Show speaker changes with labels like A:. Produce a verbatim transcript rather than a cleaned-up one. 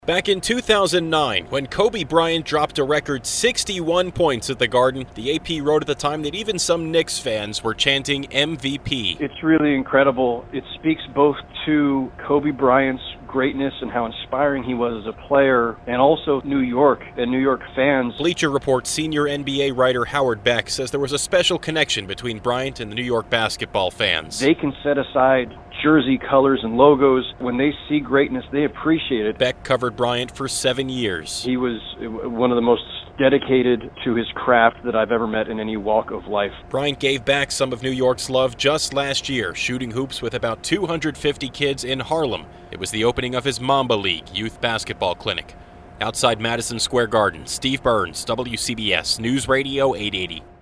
A: Back in two thousand nine, when Kobe Bryant dropped a record sixty-one points at the Garden, the A P wrote at the time that even some Knicks fans were chanting M V P.
B: It's really incredible. It speaks both to Kobe Bryant's greatness and how inspiring he was as a player, and also New York and New York fans.
A: Bleacher Report senior N B A writer Howard Beck says there was a special connection between Bryant and the New York basketball fans.
B: They can set aside jersey colors and logos. When they see greatness, they appreciate it.
A: Beck covered Bryant for seven years.
B: He was one of the most dedicated to his craft that I've ever met in any walk of life.
A: Bryant gave back some of New York's love just last year, shooting hoops with about two hundred fifty kids in Harlem. It was the opening of his Mamba League youth basketball clinic. Outside Madison Square Garden, Steve Burns, W C B S News Radio eight eighty.